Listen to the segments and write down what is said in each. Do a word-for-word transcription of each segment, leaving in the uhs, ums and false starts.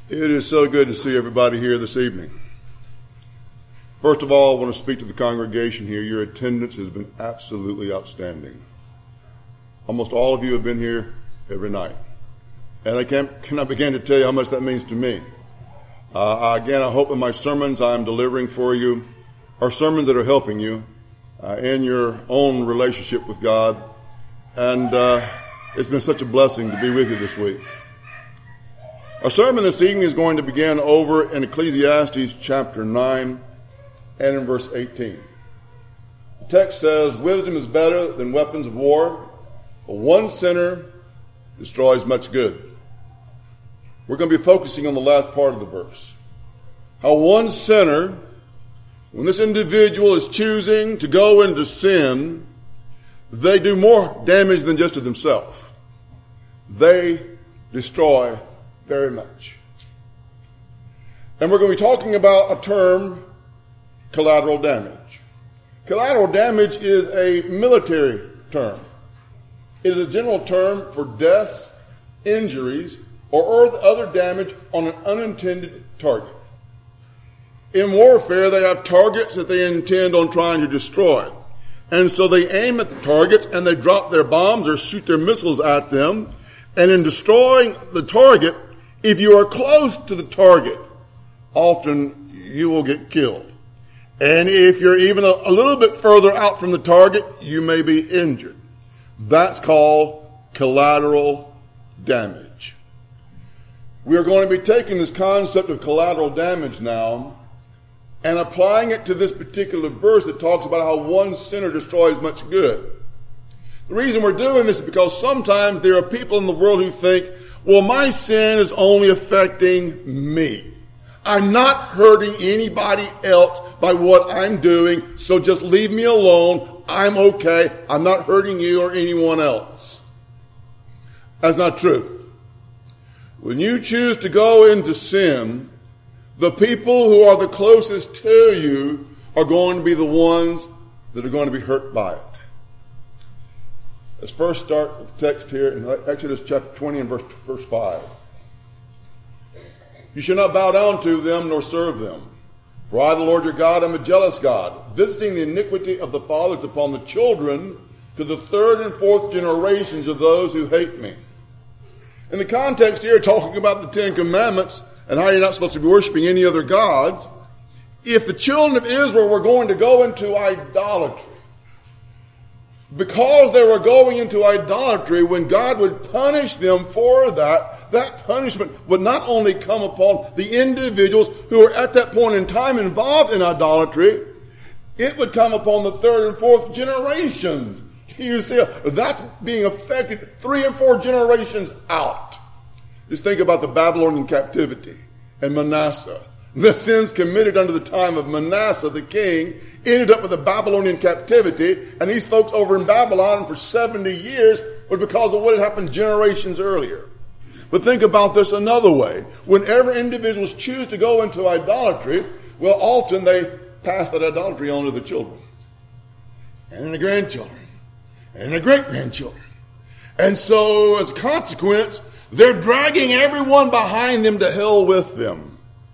It is so good to see everybody here this evening. First of all, I want to speak to the congregation here. Your attendance has been absolutely outstanding. Almost all of you have been here every night. And I can't, cannot begin to tell you how much that means to me. Uh, again, I hope in my sermons I'm delivering for you are sermons that are helping you uh, in your own relationship with God. And uh, it's been such a blessing to be with you this week. Our sermon this evening is going to begin over in Ecclesiastes chapter nine and in verse eighteen. The text says, "Wisdom is better than weapons of war, but one sinner destroys much good." We're going to be focusing on the last part of the verse. How one sinner, when this individual is choosing to go into sin, they do more damage than just to themselves. They destroy very much. And we're going to be talking about a term, collateral damage. Collateral damage is a military term. It is a general term for deaths, injuries, or other damage on an unintended target. In warfare, they have targets that they intend on trying to destroy. And so they aim at the targets and they drop their bombs or shoot their missiles at them. And in destroying the target, if you are close to the target, often you will get killed. And if you're even a, a little bit further out from the target, you may be injured. That's called collateral damage. We are going to be taking this concept of collateral damage now and applying it to this particular verse that talks about how one sinner destroys much good. The reason we're doing this is because sometimes there are people in the world who think, well, my sin is only affecting me. I'm not hurting anybody else by what I'm doing, so just leave me alone. I'm okay. I'm not hurting you or anyone else. That's not true. When you choose to go into sin, the people who are the closest to you are going to be the ones that are going to be hurt by it. Let's first start with the text here in Exodus chapter twenty and verse, verse five. "You shall not bow down to them nor serve them. For I, the Lord your God, am a jealous God, visiting the iniquity of the fathers upon the children to the third and fourth generations of those who hate me." In the context here, talking about the Ten Commandments and how you're not supposed to be worshiping any other gods, if the children of Israel were going to go into idolatry, because they were going into idolatry, when God would punish them for that, that punishment would not only come upon the individuals who were at that point in time involved in idolatry, it would come upon the third and fourth generations. You see, that's being affected three and four generations out. Just think about the Babylonian captivity and Manasseh. The sins committed under the time of Manasseh, the king, ended up with the Babylonian captivity, and these folks over in Babylon for seventy years was because of what had happened generations earlier. But think about this another way. Whenever individuals choose to go into idolatry, well, often they pass that idolatry on to the children, and the grandchildren, and the great-grandchildren. And so, as a consequence, they're dragging everyone behind them to hell with them.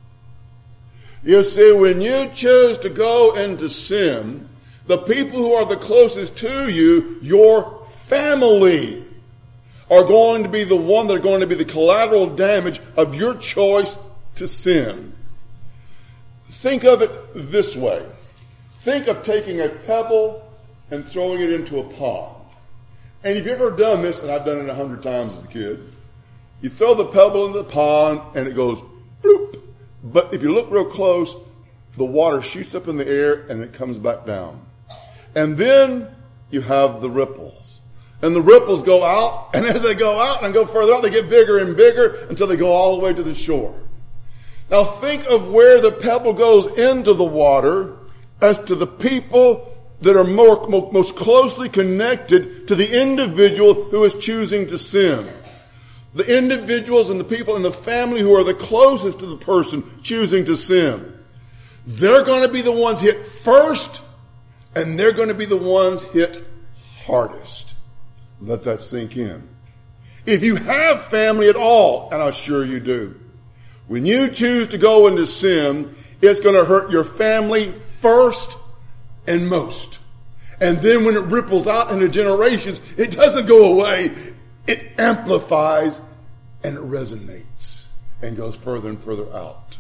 You see, when you choose to go into sin, the people who are the closest to you, your family, are going to be the one that are going to be the collateral damage of your choice to sin. Think of it this way. Think of taking a pebble and throwing it into a pond. And if you've ever done this, and I've done it a hundred times as a kid, you throw the pebble into the pond and it goes bloop. But if you look real close, the water shoots up in the air and it comes back down. And then you have the ripples. And the ripples go out, and as they go out and go further out, they get bigger and bigger until they go all the way to the shore. Now think of where the pebble goes into the water as to the people that are more, most closely connected to the individual who is choosing to sin. The individuals and the people in the family who are the closest to the person choosing to sin. They're going to be the ones hit first, and they're going to be the ones hit hardest. Let that sink in. If you have family at all, and I'm sure you do, When you choose to go into sin, it's going to hurt your family first and most. And then when it ripples out into generations, it doesn't go away. It amplifies and it resonates and goes further and further out.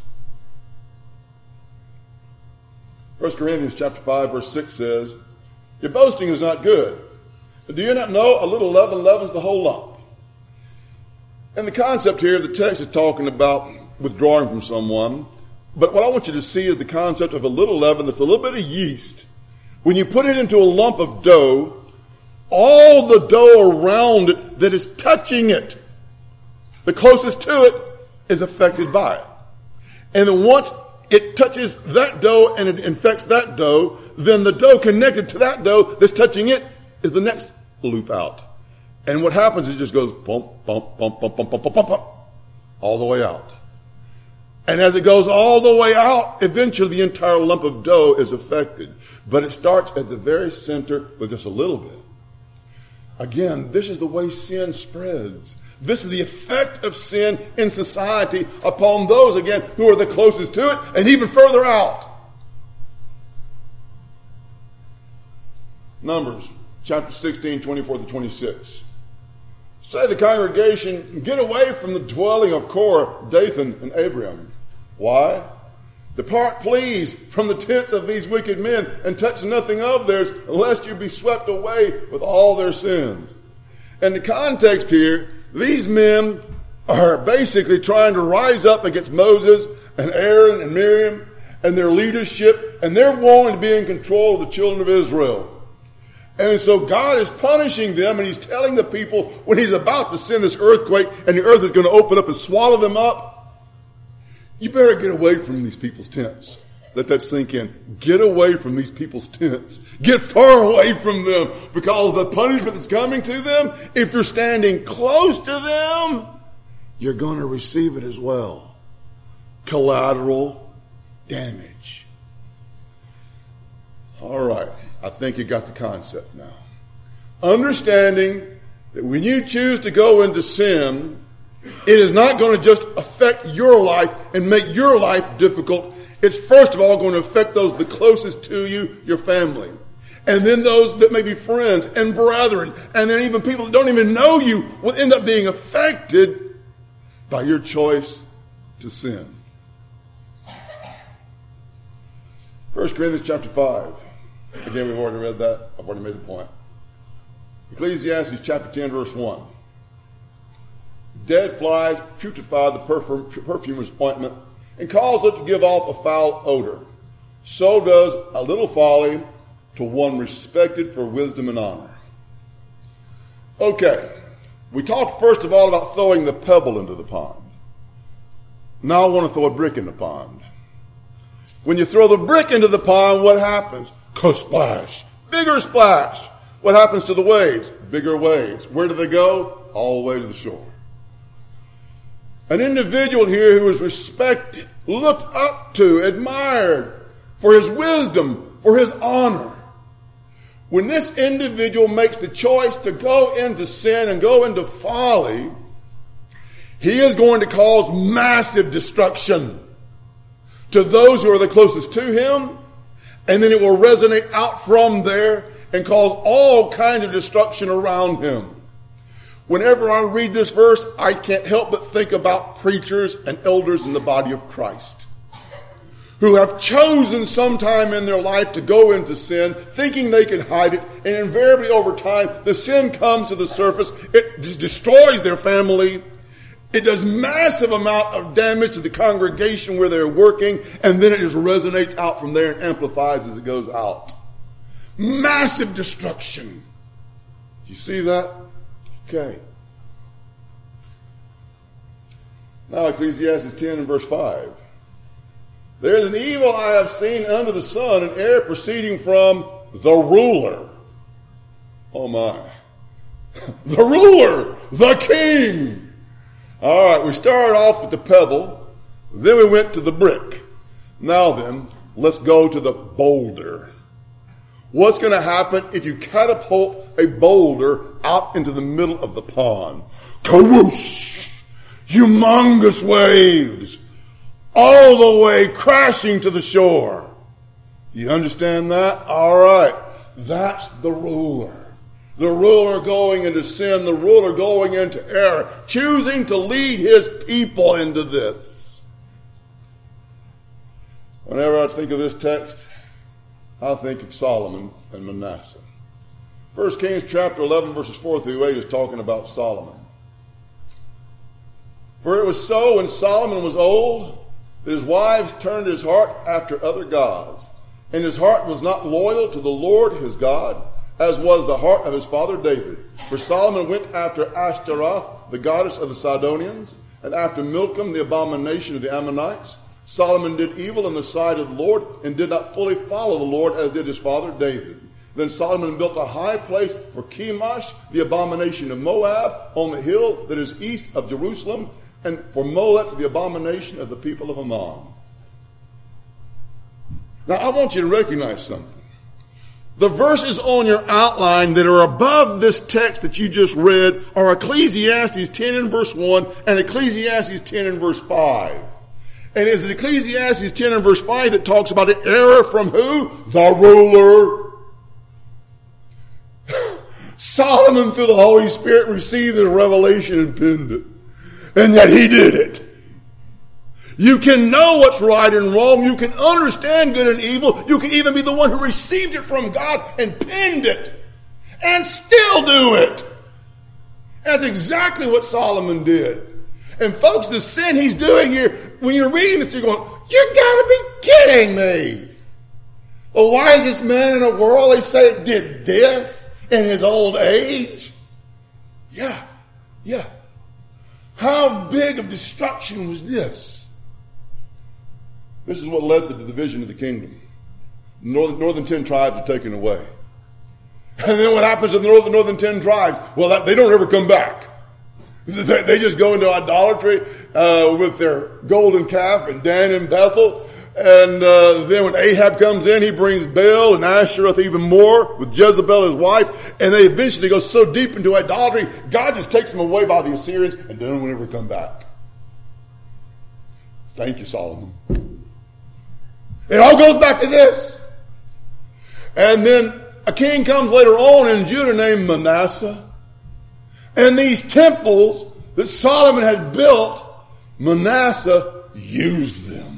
First Corinthians chapter five, verse six says, your boasting is not good. But do you not know a little leaven leavens the whole lump? And the concept here, the text is talking about withdrawing from someone. But what I want you to see is the concept of a little leaven that's a little bit of yeast. When you put it into a lump of dough, all the dough around it that is touching it, the closest to it, is affected by it. And then once it touches that dough and it infects that dough, then the dough connected to that dough that's touching it is the next loop out. And what happens is it just goes bump, bump, bump, bump, bump, bump, bump, bump, bump, all the way out. And as it goes all the way out, eventually the entire lump of dough is affected. But it starts at the very center with just a little bit. Again, this is the way sin spreads. This is the effect of sin in society upon those, again, who are the closest to it and even further out. Numbers chapter sixteen, twenty-four to twenty-six. Say the congregation, get away from the dwelling of Korah, Dathan, and Abiram. Why? Depart, please, from the tents of these wicked men and touch nothing of theirs, lest you be swept away with all their sins. And the context here, these men are basically trying to rise up against Moses and Aaron and Miriam and their leadership, and they're wanting to be in control of the children of Israel. And so God is punishing them, and he's telling the people when he's about to send this earthquake and the earth is going to open up and swallow them up, you better get away from these people's tents. Let that sink in. Get away from these people's tents. Get far away from them, because the punishment that's coming to them, if you're standing close to them, you're going to receive it as well. Collateral damage. All right. I think you got the concept now. Understanding that when you choose to go into sin, it is not going to just affect your life and make your life difficult. It's first of all going to affect those the closest to you, your family. And then those that may be friends and brethren. And then even people that don't even know you will end up being affected by your choice to sin. First Corinthians chapter five. Again, we've already read that. I've already made the point. Ecclesiastes chapter ten, verse one. Dead flies putrefy the perfume, perfumer's ointment and cause it to give off a foul odor. So does a little folly to one respected for wisdom and honor. Okay. We talked first of all about throwing the pebble into the pond. Now I want to throw a brick in the pond. When you throw the brick into the pond, what happens? Splash. Bigger splash. What happens to the waves? Bigger waves. Where do they go? All the way to the shore. An individual here who is respected, looked up to, admired for his wisdom, for his honor. When this individual makes the choice to go into sin and go into folly, he is going to cause massive destruction to those who are the closest to him. And then it will resonate out from there and cause all kinds of destruction around him. Whenever I read this verse, I can't help but think about preachers and elders in the body of Christ who have chosen sometime in their life to go into sin, thinking they can hide it, and invariably over time, the sin comes to the surface. It just destroys their family. It does massive amount of damage to the congregation where they're working, and then it just resonates out from there and amplifies as it goes out. Massive destruction. You see that? Okay. Now Ecclesiastes ten and verse five. There is an evil I have seen under the sun, an error proceeding from the ruler. Oh my. The ruler, the king. All right, we started off with the pebble, then we went to the brick. Now then, let's go to the boulder. What's going to happen if you catapult a boulder out into the middle of the pond? Kawoosh! Humongous waves all the way crashing to the shore. You understand that? All right. That's the ruler. The ruler going into sin, the ruler going into error, choosing to lead his people into this. Whenever I think of this text, I think of Solomon and Manasseh. First Kings chapter eleven, verses four through eight is talking about Solomon. For it was so when Solomon was old that his wives turned his heart after other gods, and his heart was not loyal to the Lord his God, as was the heart of his father David. For Solomon went after Ashtaroth, the goddess of the Sidonians, and after Milcom, the abomination of the Ammonites. Solomon did evil in the sight of the Lord, and did not fully follow the Lord as did his father David. Then Solomon built a high place for Chemosh, the abomination of Moab, on the hill that is east of Jerusalem, and for Molech, the abomination of the people of Ammon. Now I want you to recognize something. The verses on your outline that are above this text that you just read are Ecclesiastes ten and verse one and Ecclesiastes ten and verse five. And it's in Ecclesiastes ten and verse five that talks about an error from who? The ruler. Solomon, through the Holy Spirit, received the revelation and penned it. And yet he did it. You can know what's right and wrong. You can understand good and evil. You can even be the one who received it from God and penned it. And still do it. That's exactly what Solomon did. And folks, the sin he's doing here, when you're reading this, you're going, you gotta be kidding me. Well, why is this man in a world, they say, did this in his old age? Yeah, yeah. How big of destruction was this? This is what led to the division of the kingdom. The northern, northern ten tribes are taken away. And then what happens to the northern, northern ten tribes? Well, that, they don't ever come back. They, they just go into idolatry uh, with their golden calf and Dan and Bethel. And uh, then when Ahab comes in, he brings Baal and Ashereth even more with Jezebel, his wife. And they eventually go so deep into idolatry, God just takes them away by the Assyrians and they don't ever come back. Thank you, Solomon. It all goes back to this. And then a king comes later on in Judah named Manasseh. And these temples that Solomon had built, Manasseh used them.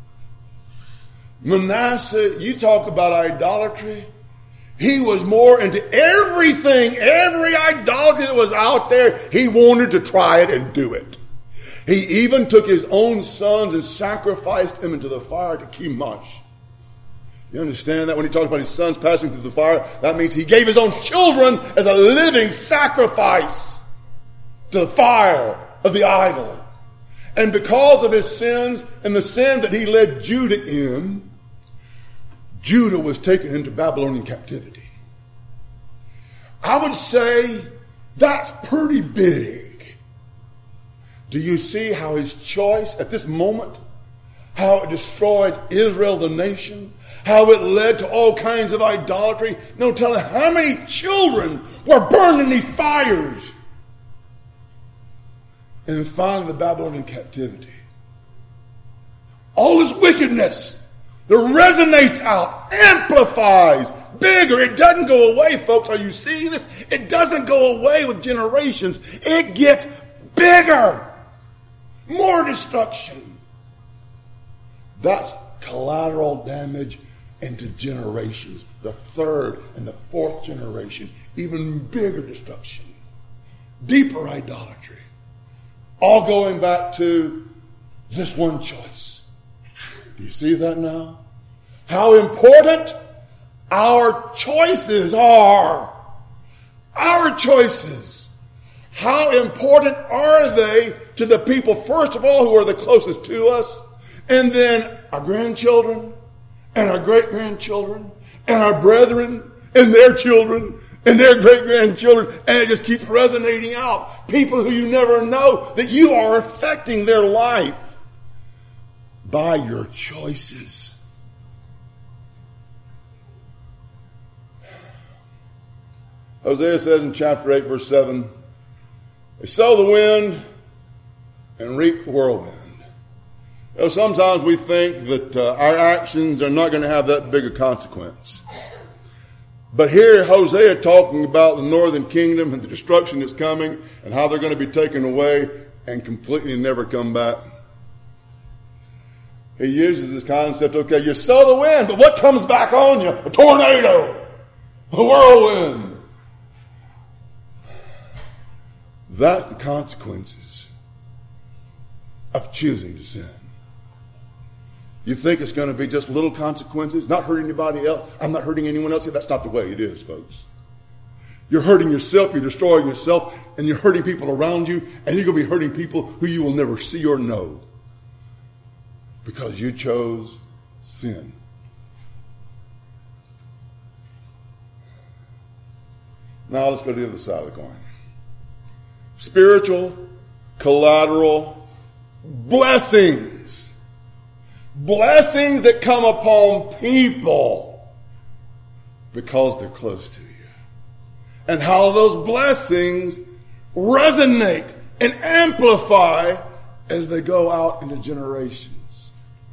Manasseh, you talk about idolatry. He was more into everything, every idolatry that was out there. He wanted to try it and do it. He even took his own sons and sacrificed them into the fire to Chemosh. You understand that when he talks about his sons passing through the fire, that means he gave his own children as a living sacrifice to the fire of the idol. And because of his sins and the sin that he led Judah in, Judah was taken into Babylonian captivity. I would say that's pretty big. Do you see how his choice at this moment, how it destroyed Israel, the nation, how it led to all kinds of idolatry? No telling how many children were burned in these fires. And then finally the Babylonian captivity. All this wickedness that resonates out, amplifies, bigger. It doesn't go away, folks. Are you seeing this? It doesn't go away with generations. It gets bigger. More destruction. That's collateral damage into generations. The third and the fourth generation. Even bigger destruction. Deeper idolatry. All going back to this one choice. Do you see that now? How important our choices are. Our choices. How important are they to the people, first of all, who are the closest to us, and then our grandchildren, and our great-grandchildren, and our brethren, and their children, and their great-grandchildren, and it just keeps resonating out. People who you never know that you are affecting their life by your choices. Hosea says in chapter eight, verse seven, they sow the wind and reap the whirlwind. You know, sometimes we think that uh, our actions are not going to have that big a consequence. But here Hosea talking about the northern kingdom and the destruction that's coming and how they're going to be taken away and completely never come back. He uses this concept, okay, you sow the wind, but what comes back on you? A tornado, a whirlwind. That's the consequences of choosing to sin. You think it's going to be just little consequences, not hurting anybody else. I'm not hurting anyone else. That's not the way it is, folks. You're hurting yourself, you're destroying yourself, and you're hurting people around you, and you're going to be hurting people who you will never see or know because you chose sin. Now let's go to the other side of the coin. Spiritual, collateral blessings. Blessings that come upon people because they're close to you. And how those blessings resonate and amplify as they go out into generations.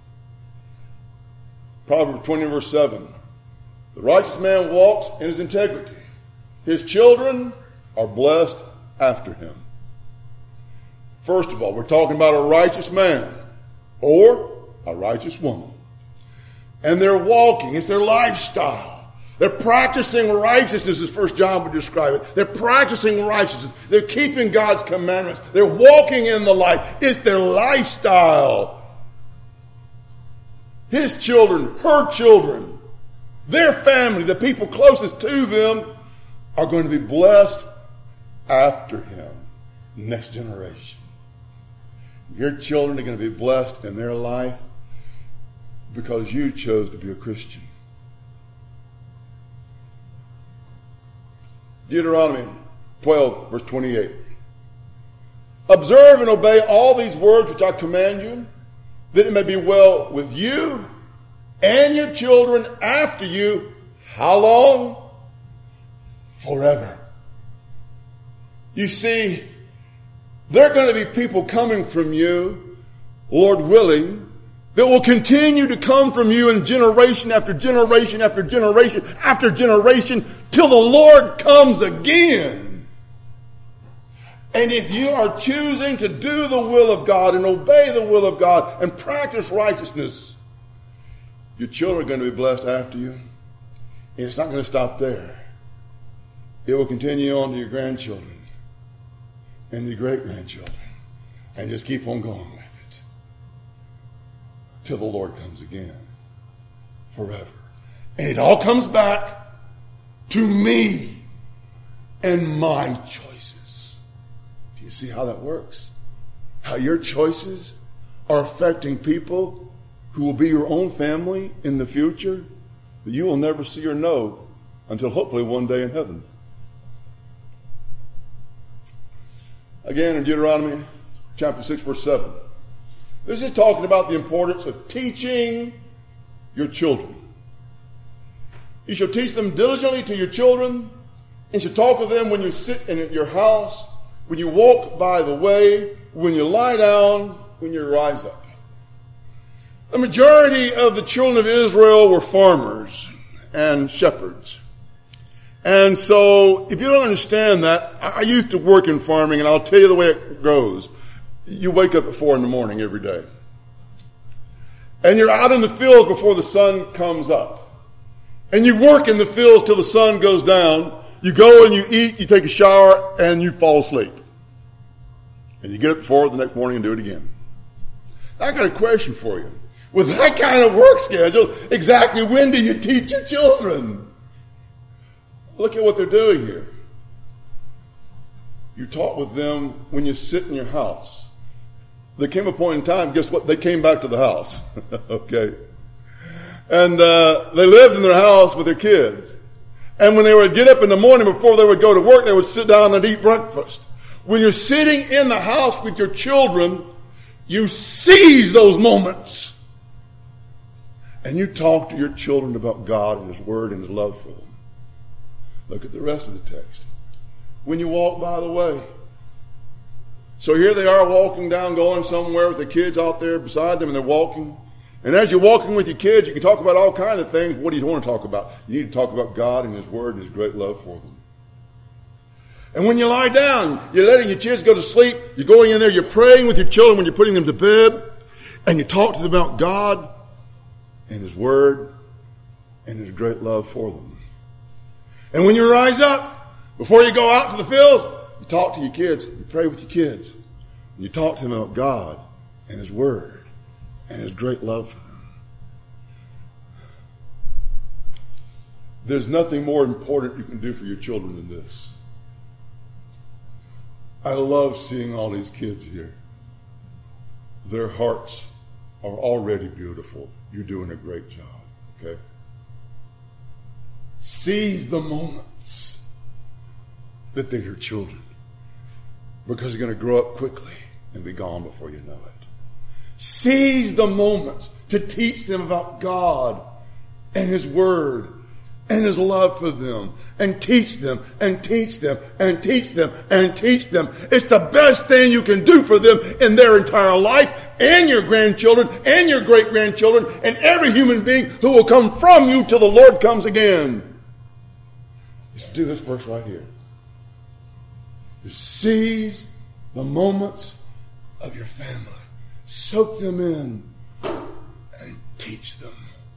Proverbs twenty verse seven. The righteous man walks in his integrity. His children are blessed after him. First of all, we're talking about a righteous man or a righteous woman. And they're walking. It's their lifestyle. They're practicing righteousness as First John would describe it. They're practicing righteousness. They're keeping God's commandments. They're walking in the light. It's their lifestyle. His children, her children, their family, the people closest to them are going to be blessed after him. Next generation. Your children are going to be blessed in their life because you chose to be a Christian. Deuteronomy twelve, verse twenty-eight. Observe and obey all these words which I command you, that it may be well with you and your children after you. How long? Forever. You see, there are going to be people coming from you, Lord willing, that will continue to come from you in generation after generation after generation after generation till the Lord comes again. And if you are choosing to do the will of God and obey the will of God and practice righteousness, your children are going to be blessed after you. And it's not going to stop there. It will continue on to your grandchildren and your great-grandchildren and just keep on going with it till the Lord comes again forever. And it all comes back to me and my choices. Do you see how that works? How your choices are affecting people who will be your own family in the future that you will never see or know until hopefully one day in heaven. Again, in Deuteronomy chapter six, verse seven. This is talking about the importance of teaching your children. You shall teach them diligently to your children, and shall talk with them when you sit in your house, when you walk by the way, when you lie down, when you rise up. The majority of the children of Israel were farmers and shepherds. And so, if you don't understand that, I used to work in farming, and I'll tell you the way it goes. You wake up at four in the morning every day. And you're out in the fields before the sun comes up. And you work in the fields till the sun goes down. You go and you eat, you take a shower, and you fall asleep. And you get up at four the next morning and do it again. I got a question for you. With that kind of work schedule, exactly when do you teach your children? Look at what they're doing here. You talk with them when you sit in your house. There came a point in time, guess what? They came back to the house. Okay. And uh, they lived in their house with their kids. And when they would get up in the morning before they would go to work, they would sit down and eat breakfast. When you're sitting in the house with your children, you seize those moments. And you talk to your children about God and His Word and His love for them. Look at the rest of the text. When you walk by the way, So here they are walking down, going somewhere with the kids out there beside them, and they're walking. And as you're walking with your kids, you can talk about all kinds of things. What do you want to talk about? You need to talk about God and His Word and His great love for them. And when you lie down, you're letting your kids go to sleep. You're going in there, you're praying with your children when you're putting them to bed. And you talk to them about God and His Word and His great love for them. And when you rise up, before you go out to the fields, you talk to your kids. You pray with your kids. And you talk to them about God and His Word and His great love for them. There's nothing more important you can do for your children than this. I love seeing all these kids here. Their hearts are already beautiful. You're doing a great job, okay? Seize the moments that they're your children, because they're going to grow up quickly and be gone before you know it. Seize the moments to teach them about God and His Word and His love for them, and teach them and teach them and teach them and teach them. It's the best thing you can do for them in their entire life, and your grandchildren and your great-grandchildren and every human being who will come from you till the Lord comes again. Just do this verse right here. Just seize the moments of your family. Soak them in and teach them.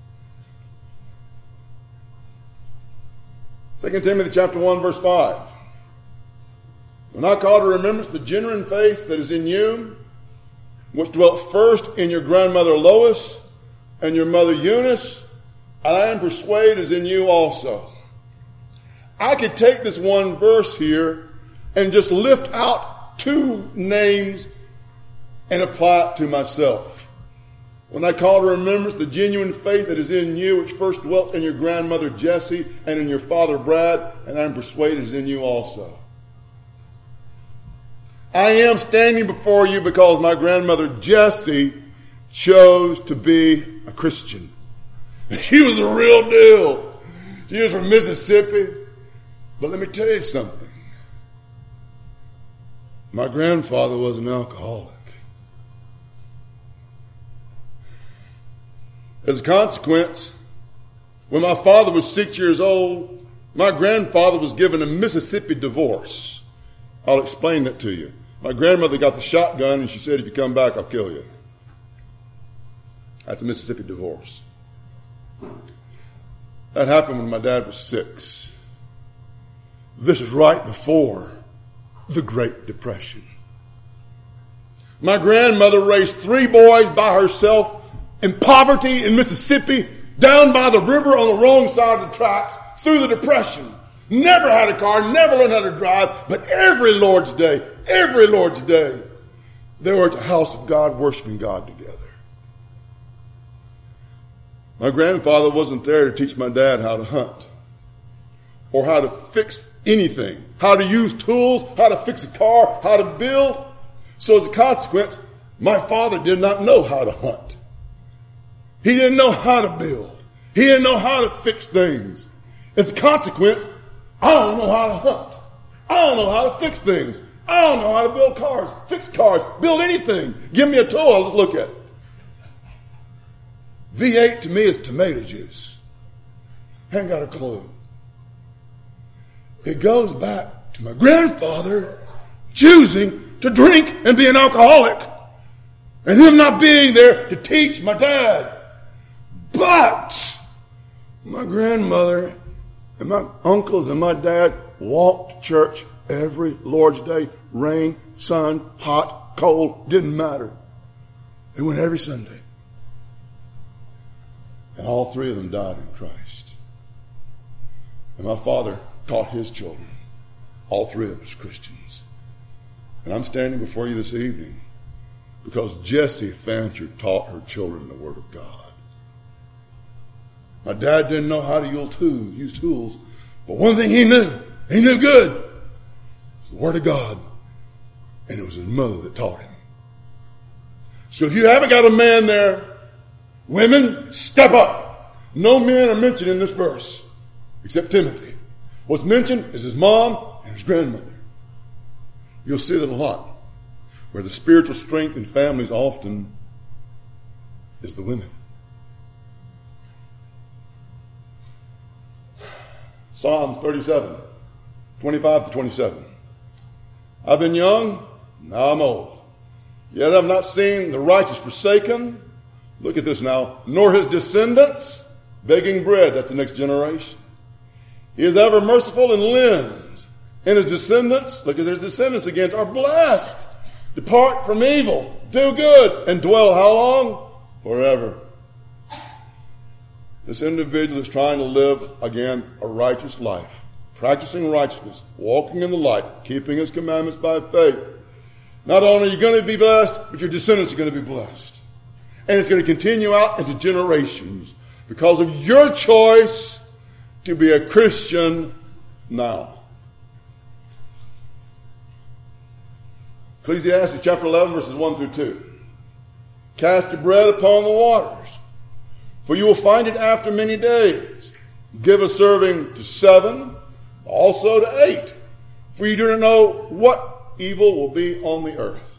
Second Timothy chapter one, verse five. When I call to remembrance the genuine faith that is in you, which dwelt first in your grandmother Lois and your mother Eunice, and I am persuaded is in you also. I could take this one verse here and just lift out two names and apply it to myself. When I call to remembrance the genuine faith that is in you, which first dwelt in your grandmother Jessie and in your father Brad, and I am persuaded is in you also. I am standing before you because my grandmother Jessie chose to be a Christian. She was a real deal. She was from Mississippi. But let me tell you something. My grandfather was an alcoholic. As a consequence, when my father was six years old, my grandfather was given a Mississippi divorce. I'll explain that to you. My grandmother got the shotgun and she said, if you come back, I'll kill you. That's a Mississippi divorce. That happened when my dad was six. This is right before the Great Depression. My grandmother raised three boys by herself in poverty in Mississippi, down by the river on the wrong side of the tracks, through the Depression. Never had a car, never learned how to drive, but every Lord's Day, every Lord's Day, they were at the house of God, worshiping God together. My grandfather wasn't there to teach my dad how to hunt or how to fix anything, how to use tools, how to fix a car, how to build. So as a consequence, my father did not know how to hunt. He didn't know how to build. He didn't know how to fix things. As a consequence, I don't know how to hunt. I don't know how to fix things. I don't know how to build cars, fix cars, build anything. Give me a tool, I'll just look at it. V eight to me is tomato juice. I ain't got a clue. It goes back to my grandfather choosing to drink and be an alcoholic, and him not being there to teach my dad. But my grandmother and my uncles and my dad walked to church every Lord's Day, rain, sun, hot, cold, didn't matter. They went every Sunday. And all three of them died in Christ. And my father taught his children, all three of us Christians. And I'm standing before you this evening because Jessie Fancher taught her children the Word of God. My dad didn't know how to use tools, use tools, but one thing he knew, he knew good, was the Word of God. And it was his mother that taught him. So if you haven't got a man there, women, step up. No men are mentioned in this verse, except Timothy. What's mentioned is his mom and his grandmother. You'll see that a lot. where the spiritual strength in families often is the women. Psalms thirty-seven, twenty-five to twenty-seven. I've been young, now I'm old. Yet I've not seen the righteous forsaken. Look at this now. Nor his descendants begging bread. That's the next generation. He is ever merciful and lends. And his descendants, look at his descendants again, are blessed. Depart from evil. Do good. And dwell how long? Forever. This individual is trying to live, again, a righteous life. Practicing righteousness. Walking in the light. Keeping his commandments by faith. Not only are you going to be blessed, but your descendants are going to be blessed. And it's going to continue out into generations because of your choice to be a Christian now. Ecclesiastes chapter eleven, verses one through two. Cast your bread upon the waters, for you will find it after many days. Give a serving to seven, also to eight, for you do not know what evil will be on the earth.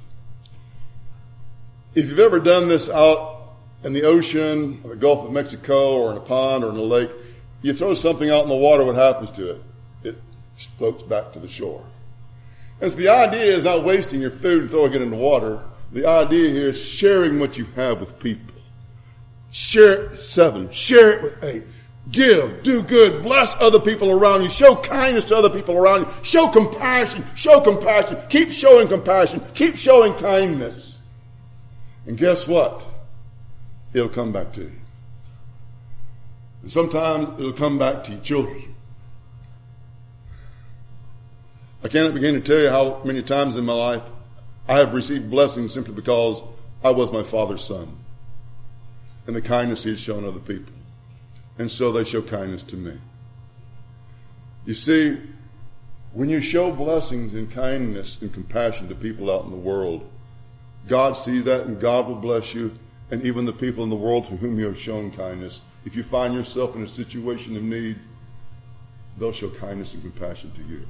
If you've ever done this out in the ocean, or the Gulf of Mexico, or in a pond, or in a lake, you throw something out in the water, what happens to it? It floats back to the shore. And so the idea is not wasting your food and throwing it in the water. The idea here is sharing what you have with people. Share it with seven. Share it with eight. Give. Do good. Bless other people around you. Show kindness to other people around you. Show compassion. Show compassion. Keep showing compassion. Keep showing kindness. And guess what? It'll come back to you. And sometimes it'll come back to your children. I cannot begin to tell you how many times in my life I have received blessings simply because I was my father's son. And the kindness he has shown other people. And so they show kindness to me. You see, when you show blessings and kindness and compassion to people out in the world, God sees that and God will bless you. And even the people in the world to whom you have shown kindness, if you find yourself in a situation of need, they'll show kindness and compassion to you.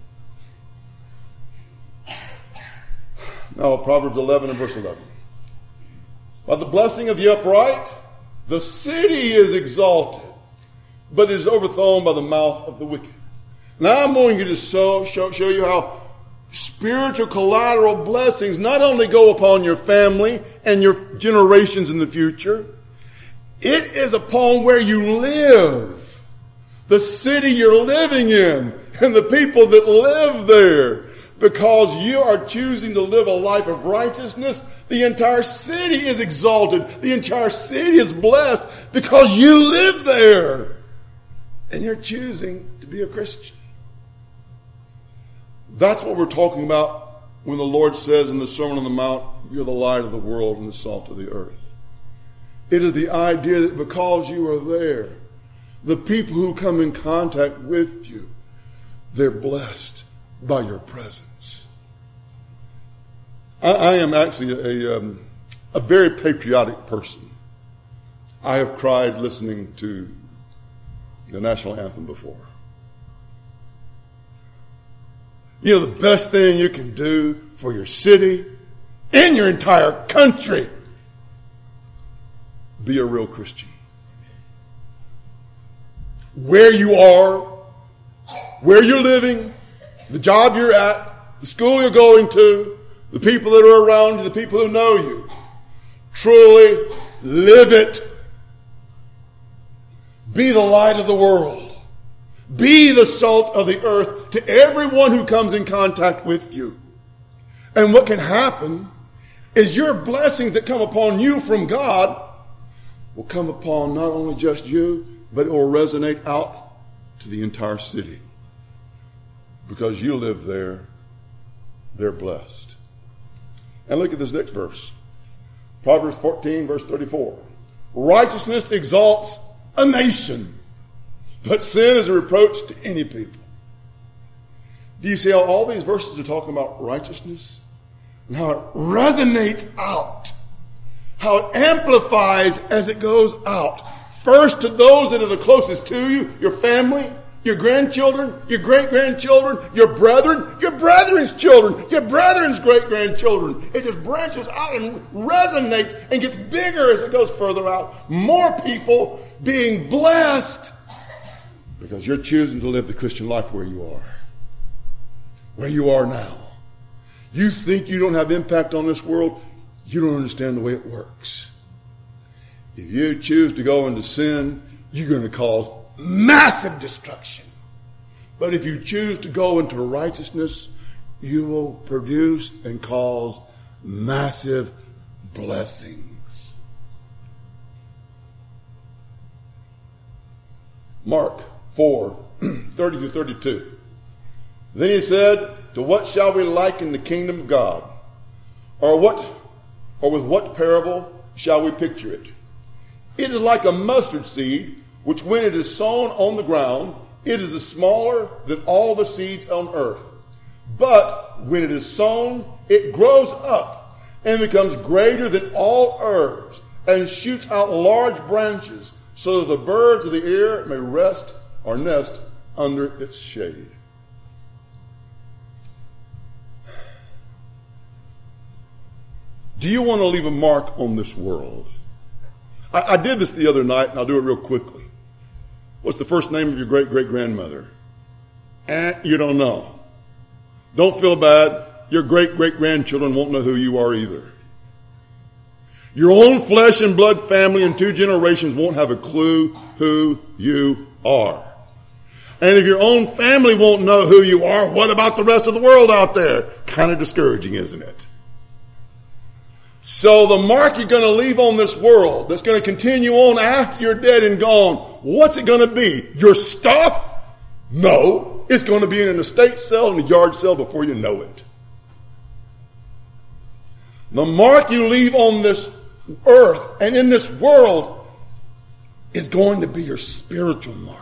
Now, Proverbs eleven and verse eleven. By the blessing of the upright, the city is exalted, but it is overthrown by the mouth of the wicked. Now I'm going to show, show, show you how spiritual collateral blessings not only go upon your family and your generations in the future, it is upon where you live, the city you're living in, and the people that live there. Because you are choosing to live a life of righteousness, the entire city is exalted. The entire city is blessed because you live there. And you're choosing to be a Christian. That's what we're talking about when the Lord says in the Sermon on the Mount, you're the light of the world and the salt of the earth. It is the idea that because you are there, the people who come in contact with you, they're blessed by your presence. I, I am actually a, um, a very patriotic person. I have cried listening to the national anthem before. You know, the best thing you can do for your city and your entire country, be a real Christian. Where you are, where you're living, the job you're at, the school you're going to, the people that are around you, the people who know you. Truly live it. Be the light of the world. Be the salt of the earth to everyone who comes in contact with you. And what can happen is your blessings that come upon you from God will come upon not only just you, but it will resonate out to the entire city. Because you live there, they're blessed. And look at this next verse. Proverbs fourteen, verse thirty-four. Righteousness exalts a nation, but sin is a reproach to any people. Do you see how all these verses are talking about righteousness? And how it resonates out. How it amplifies as it goes out. First to those that are the closest to you, your family, your grandchildren, your great-grandchildren, your brethren, your brethren's children, your brethren's great-grandchildren. It just branches out and resonates and gets bigger as it goes further out. More people being blessed because you're choosing to live the Christian life where you are. Where you are now. You think you don't have impact on this world? You don't understand the way it works. If you choose to go into sin, you're going to cause massive destruction. But if you choose to go into righteousness, you will produce and cause massive blessings. Mark four, thirty through thirty-two. Then he said, to what shall we liken the kingdom of God? Or what, or with what parable shall we picture it? It is like a mustard seed, which when it is sown on the ground, it is the smaller than all the seeds on earth. But when it is sown, it grows up and becomes greater than all herbs and shoots out large branches so that the birds of the air may rest or nest under its shade. Do you want to leave a mark on this world? I, I did this the other night, and I'll do it real quickly. What's the first name of your great-great-grandmother? Eh, you don't know. Don't feel bad. Your great-great-grandchildren won't know who you are either. Your own flesh and blood family in two generations won't have a clue who you are. And if your own family won't know who you are, what about the rest of the world out there? Kind of discouraging, isn't it? So the mark you're going to leave on this world that's going to continue on after you're dead and gone, what's it going to be? Your stuff? No. It's going to be in an estate sale and a yard sale before you know it. The mark you leave on this earth and in this world is going to be your spiritual mark.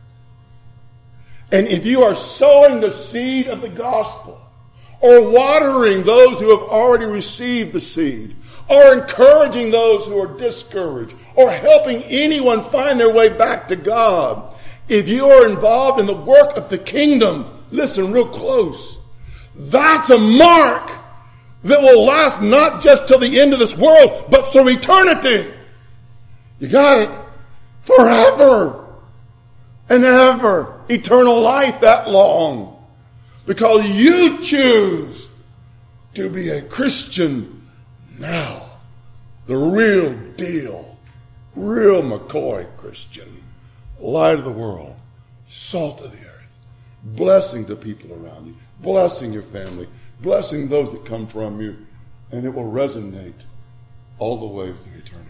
And if you are sowing the seed of the gospel, or watering those who have already received the seed, or encouraging those who are discouraged, or helping anyone find their way back to God, if you are involved in the work of the kingdom, listen real close, that's a mark that will last not just till the end of this world, but through eternity. You got it? Forever and ever. Eternal life that long. Because you choose to be a Christian now. The real deal. Real McCoy Christian. Light of the world. Salt of the earth. Blessing to people around you. Blessing your family. Blessing those that come from you. And it will resonate all the way through eternity.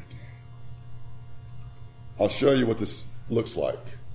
I'll show you what this looks like.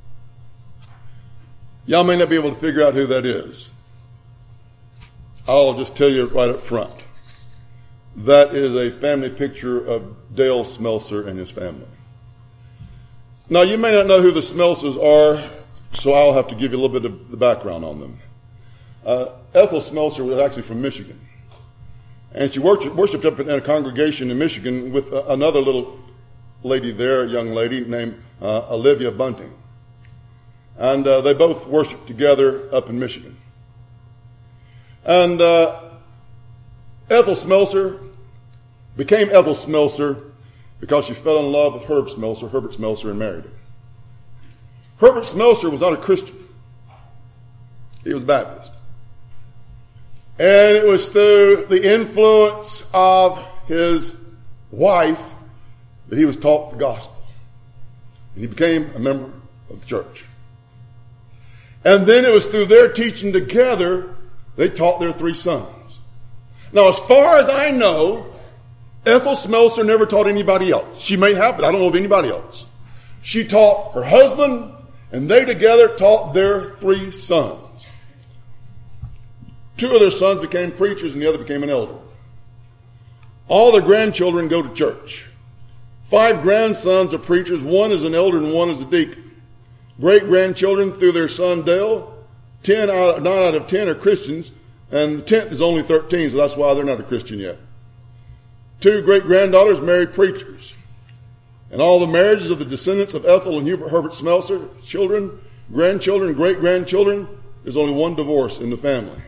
Y'all may not be able to figure out who that is. I'll just tell you right up front. That is a family picture of Dale Smelser and his family. Now, you may not know who the Smelsers are, so I'll have to give you a little bit of the background on them. Uh, Ethel Smelser was actually from Michigan. And she worshiped, worshiped up in a congregation in Michigan with uh, another little lady there, a young lady named uh, Olivia Bunting. And uh, they both worshiped together up in Michigan. And uh, Ethel Smelser became Ethel Smelser because she fell in love with Herb Smelser, Herbert Smelser, and married him. Herbert Smelser was not a Christian. He was Baptist. And it was through the influence of his wife that he was taught the gospel. And he became a member of the church. And then it was through their teaching together they taught their three sons. Now, as far as I know, Ethel Smelser never taught anybody else. She may have, but I don't know of anybody else. She taught her husband, and they together taught their three sons. Two of their sons became preachers, and the other became an elder. All their grandchildren go to church. Five grandsons are preachers. One is an elder, and one is a deacon. Great-grandchildren through their son Dale, ten out, nine out of ten are Christians, and the tenth is only thirteen, so that's why they're not a Christian yet. Two great-granddaughters married preachers. And all the marriages of the descendants of Ethel and Hubert Herbert Smelser, children, grandchildren, great-grandchildren, there's only one divorce in the family.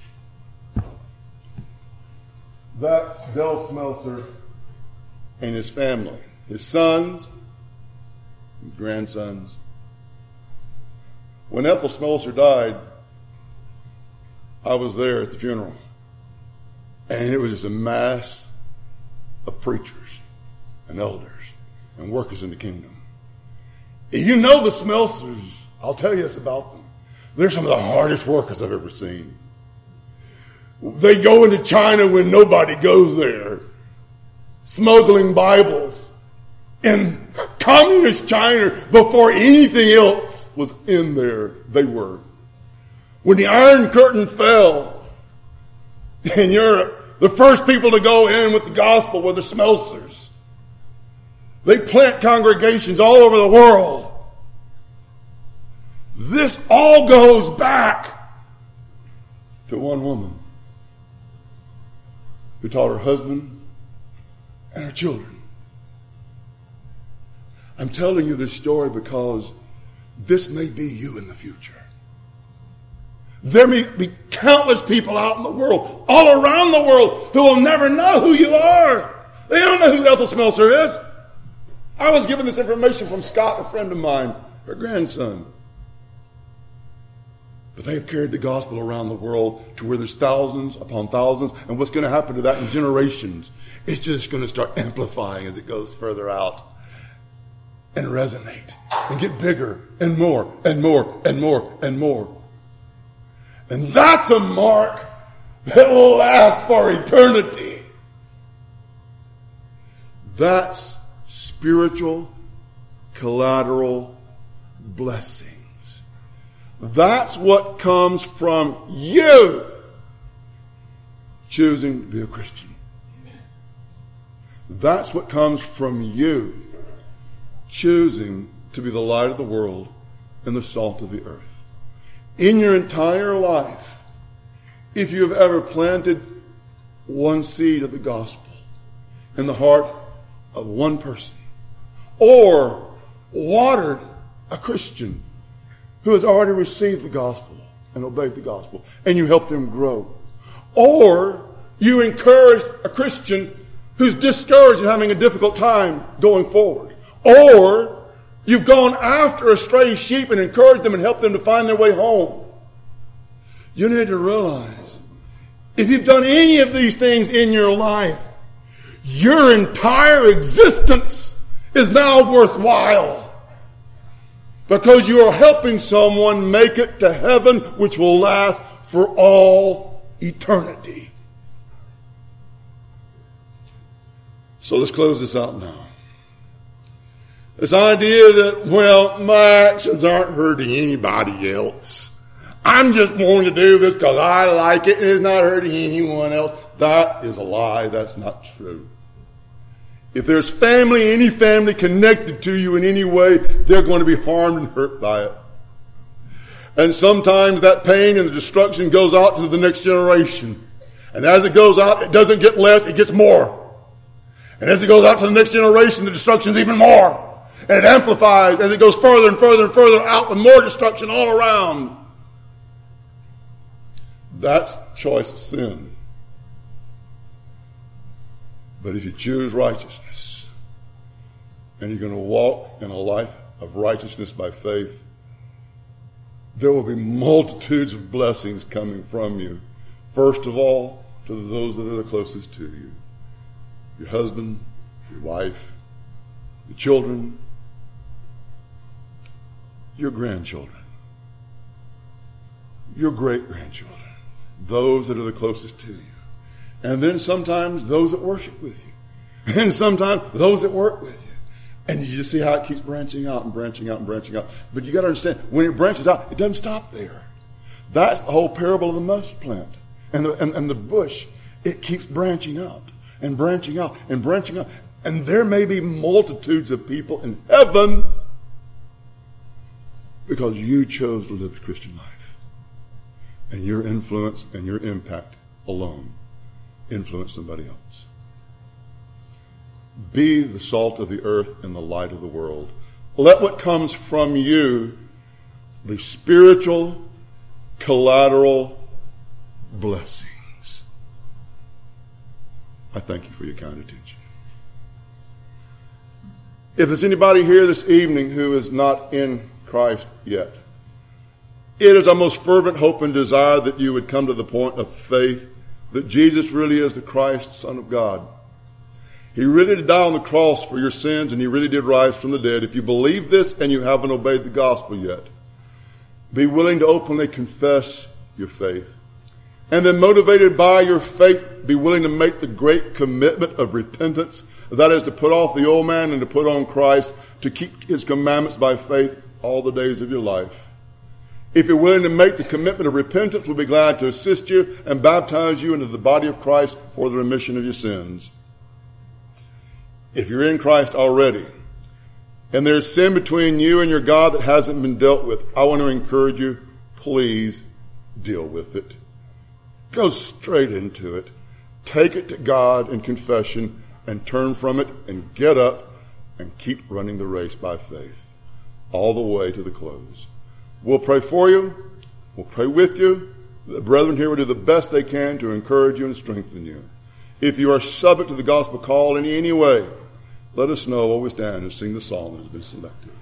That's Del Smeltzer and his family, his sons, his grandsons. When Ethel Smeltzer died, I was there at the funeral, and it was just a mass of preachers and elders and workers in the kingdom. You know the Smeltzers, I'll tell you this about them. They're some of the hardest workers I've ever seen. They go into China when nobody goes there, smuggling Bibles in communist China before anything else was in there. They were. When the Iron Curtain fell in Europe, the first people to go in with the gospel were the Smeltzers. They plant congregations all over the world. This all goes back to one woman who taught her husband and her children. I'm telling you this story because this may be you in the future. There may be countless people out in the world, all around the world, who will never know who you are. They don't know who Ethel Smeltzer is. I was given this information from Scott, a friend of mine, her grandson. But they have carried the gospel around the world to where there's thousands upon thousands. And what's going to happen to that in generations? It's just going to start amplifying as it goes further out and resonate and get bigger and more and more and more and more. And that's a mark that will last for eternity. That's spiritual collateral blessings. That's what comes from you choosing to be a Christian. That's what comes from you choosing to be the light of the world and the salt of the earth. In your entire life, if you have ever planted one seed of the gospel in the heart of one person, or watered a Christian who has already received the gospel and obeyed the gospel, and you help them grow, or you encouraged a Christian who's discouraged and having a difficult time going forward, or you've gone after a stray sheep and encouraged them and helped them to find their way home. You need to realize, if you've done any of these things in your life, your entire existence is now worthwhile. Because you are helping someone make it to heaven, which will last for all eternity. So let's close this out now. This idea that, well, my actions aren't hurting anybody else. I'm just wanting to do this because I like it and it's not hurting anyone else. That is a lie. That's not true. If there's family, any family connected to you in any way, they're going to be harmed and hurt by it. And sometimes that pain and the destruction goes out to the next generation. And as it goes out, it doesn't get less, it gets more. And as it goes out to the next generation, the destruction is even more. And it amplifies as it goes further and further and further out with more destruction all around. That's the choice of sin. But if you choose righteousness, and you're going to walk in a life of righteousness by faith, there will be multitudes of blessings coming from you. First of all, to those that are the closest to you. Your husband, your wife, your children, your grandchildren, your great-grandchildren, those that are the closest to you. And then sometimes those that worship with you. And sometimes those that work with you. And you just see how it keeps branching out and branching out and branching out. But you got to understand, when it branches out, it doesn't stop there. That's the whole parable of the mustard plant and the, and, and the bush. It keeps branching out and branching out and branching out. And there may be multitudes of people in heaven because you chose to live the Christian life. And your influence and your impact alone influence somebody else. Be the salt of the earth and the light of the world. Let what comes from you the spiritual collateral blessings. I thank you for your kind attention. If there's anybody here this evening who is not in Christ yet, it is our most fervent hope and desire that you would come to the point of faith that Jesus really is the Christ, Son of God. He really did die on the cross for your sins, and he really did rise from the dead. If you believe this and you haven't obeyed the gospel yet, be willing to openly confess your faith. And then, motivated by your faith, be willing to make the great commitment of repentance. That is to put off the old man and to put on Christ, to keep his commandments by faith all the days of your life. If you're willing to make the commitment of repentance, we'll be glad to assist you and baptize you into the body of Christ for the remission of your sins. If you're in Christ already, and there's sin between you and your God that hasn't been dealt with, I want to encourage you, please deal with it. Go straight into it. Take it to God in confession and turn from it and get up and keep running the race by faith all the way to the close. We'll pray for you. We'll pray with you. The brethren here will do the best they can to encourage you and strengthen you. If you are subject to the gospel call in any way, let us know while we stand and sing the song that has been selected.